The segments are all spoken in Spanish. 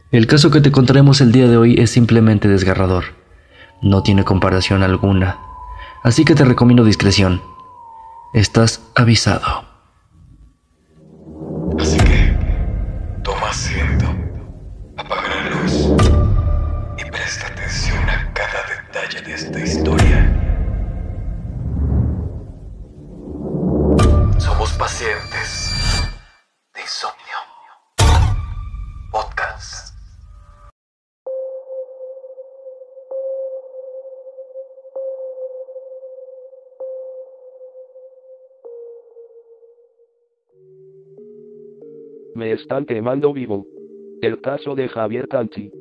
El caso que te contaremos el día de hoy es simplemente desgarrador. No tiene comparación alguna, así que te recomiendo discreción. Estás avisado. Así que, toma asiento, apaga la luz y presta atención a cada detalle de esta historia. Somos pacientes de insomnio. Podcast. Me están quemando vivo. El caso de Javier Canchi.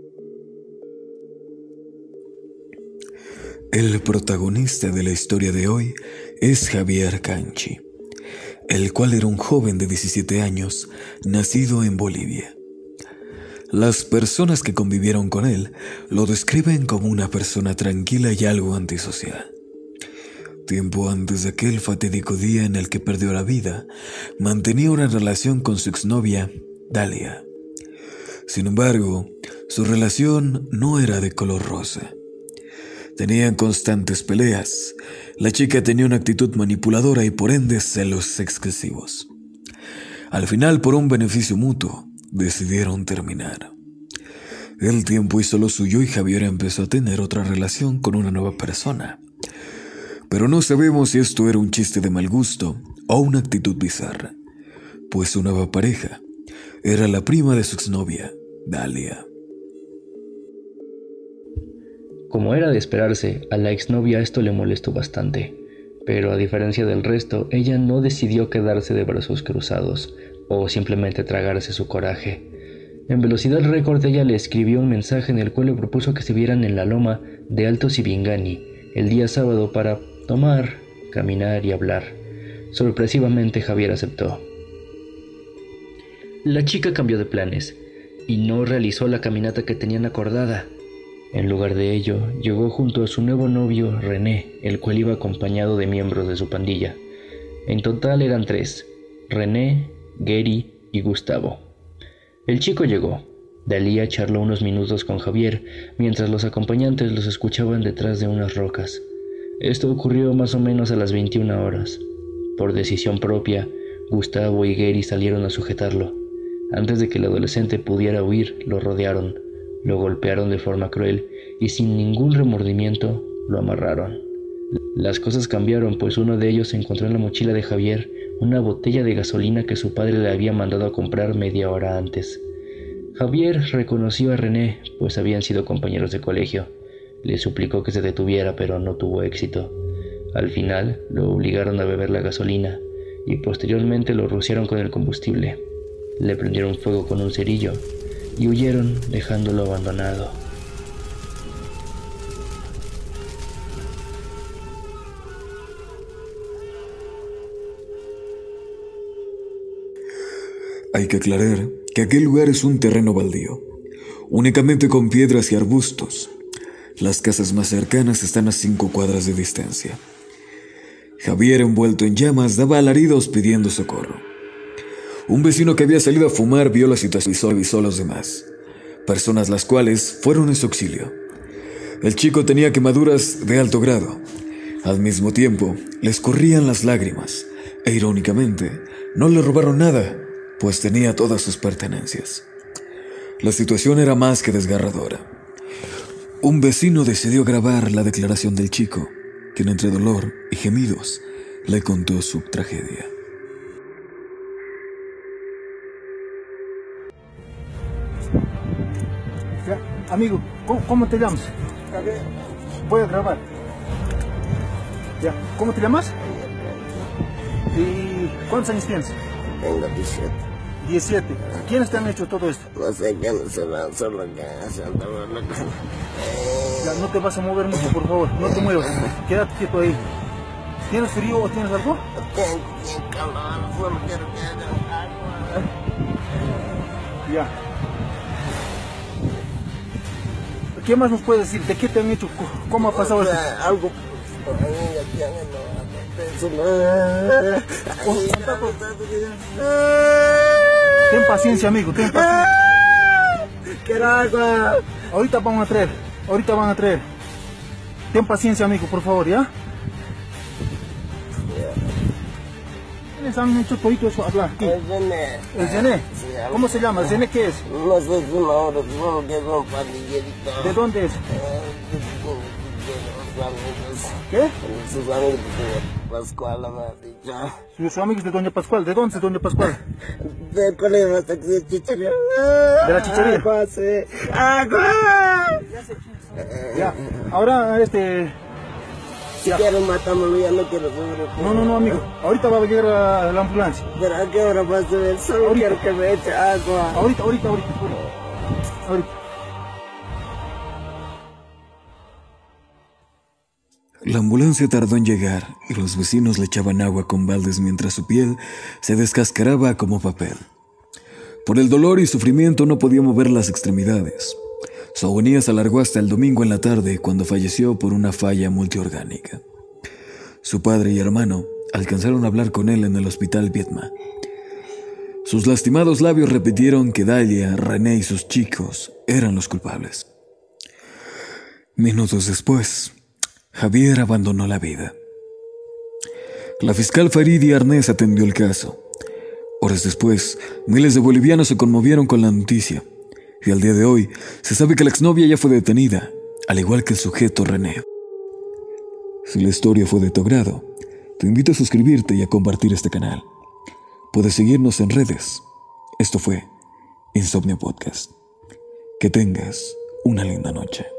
El protagonista de la historia de hoy es Javier Canchi, el cual era un joven de 17 años, nacido en Bolivia. Las personas que convivieron con él lo describen como una persona tranquila y algo antisocial. Tiempo antes de aquel fatídico día en el que perdió la vida, mantenía una relación con su exnovia, Dalia. Sin embargo, su relación no era de color rosa. Tenían constantes peleas. La chica tenía una actitud manipuladora y por ende celos excesivos. Al final, por un beneficio mutuo, decidieron terminar. El tiempo hizo lo suyo y Javier empezó a tener otra relación con una nueva persona. Pero no sabemos si esto era un chiste de mal gusto o una actitud bizarra, pues su nueva pareja era la prima de su exnovia, Dalia. Como era de esperarse, a la exnovia esto le molestó bastante, pero a diferencia del resto, ella no decidió quedarse de brazos cruzados o simplemente tragarse su coraje. En velocidad récord ella le escribió un mensaje en el cual le propuso que se vieran en la loma de Alto Sibingani el día sábado para tomar, caminar y hablar. Sorpresivamente Javier aceptó. La chica cambió de planes y no realizó la caminata que tenían acordada. En lugar de ello, llegó junto a su nuevo novio René, el cual iba acompañado de miembros de su pandilla. En total eran 3, René, Gary y Gustavo. El chico llegó. Dalia charló unos minutos con Javier, mientras los acompañantes los escuchaban detrás de unas rocas. Esto ocurrió más o menos a las 21 horas. Por decisión propia, Gustavo y Gary salieron a sujetarlo. Antes de que el adolescente pudiera huir, lo rodearon, lo golpearon de forma cruel y sin ningún remordimiento lo amarraron. Las cosas cambiaron, pues uno de ellos encontró en la mochila de Javier una botella de gasolina que su padre le había mandado a comprar media hora antes. Javier reconoció a René, pues habían sido compañeros de colegio. Le suplicó que se detuviera, pero no tuvo éxito. Al final, lo obligaron a beber la gasolina y posteriormente lo rociaron con el combustible. Le prendieron fuego con un cerillo y huyeron, dejándolo abandonado. Hay que aclarar que aquel lugar es un terreno baldío, únicamente con piedras y arbustos. Las casas más cercanas están a 5 cuadras de distancia. Javier, envuelto en llamas, daba alaridos pidiendo socorro. Un vecino que había salido a fumar vio la situación y avisó a los demás, personas las cuales fueron en su auxilio. El chico tenía quemaduras de alto grado. Al mismo tiempo, le escurrían las lágrimas, e irónicamente, no le robaron nada, pues tenía todas sus pertenencias. La situación era más que desgarradora. Un vecino decidió grabar la declaración del chico, quien entre dolor y gemidos le contó su tragedia. Ya, amigo, ¿cómo te llamas? Voy a grabar. Ya, ¿cómo te llamas? ¿Y cuántos años tienes? Tengo 17. 17. ¿Quiénes te han hecho todo esto? No sé quiénes serán, solo que hacen todo lo que... Ya, no te vas a mover mucho, por favor. No te muevas. Quédate quieto ahí. ¿Tienes frío o tienes algo? Tengo calor, solo quiero que haya agua. Ya. ¿Qué más nos puedes decir? ¿De qué te han hecho? ¿Cómo ha pasado esto? Algo por ahí, aquí en Ten paciencia, amigo, ten paciencia. traer agua. Ahorita van a traer. Ten paciencia, amigo, por favor, ¿ya? ¿Quiénes han hecho todito eso hablar aquí? El Zené. ¿El Zené? Sí, ¿Cómo se llama? ¿El Zené qué es? No sé su nombre, supongo que es un pandillerito. ¿De dónde es? De los amigos. ¿Qué? Sus amigos de Pascual, me ha dicho. Sus amigos de Doña Pascual. ¿De dónde es Doña Pascual? Del colegio hasta que de chichería. ¿De la chichería? Agua, sí. ¡Agua! Ya. Ahora, Si quieren matámoslo, ya no quiero sufrir. No, amigo. Ahorita va a llegar la ambulancia. Pero a qué hora va a subir, solo quiero que me eche agua. Ahorita. La ambulancia tardó en llegar y los vecinos le echaban agua con baldes mientras su piel se descascaraba como papel. Por el dolor y sufrimiento no podía mover las extremidades. Su agonía se alargó hasta el domingo en la tarde, cuando falleció por una falla multiorgánica. Su padre y hermano alcanzaron a hablar con él en el hospital Viedma. Sus lastimados labios repitieron que Dalia, René y sus chicos eran los culpables. Minutos después, Javier abandonó la vida. La fiscal Faridi Arnés atendió el caso. Horas después, miles de bolivianos se conmovieron con la noticia. Y al día de hoy, se sabe que la exnovia ya fue detenida, al igual que el sujeto René. Si la historia fue de tu agrado, te invito a suscribirte y a compartir este canal. Puedes seguirnos en redes. Esto fue Insomnio Podcast. Que tengas una linda noche.